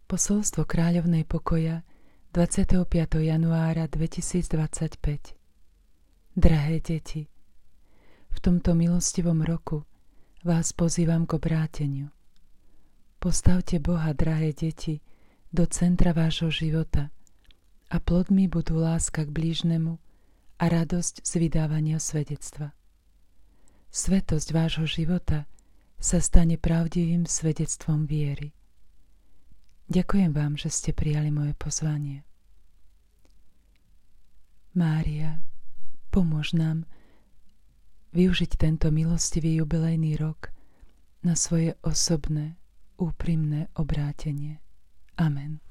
Posolstvo Kráľovnej pokoja 25. januára 2025. Drahé deti, v tomto milostivom roku vás pozývam k obráteniu. Postavte Boha, drahé deti, do centra vášho života a plodmi budú láska k blížnemu a radosť z vydávania svedectva. Svetosť vášho života sa stane pravdivým svedectvom viery. Ďakujem vám, že ste prijali moje pozvanie. Mária, pomôž nám využiť tento milostivý jubilejný rok na svoje osobné, úprimné obrátenie. Amen.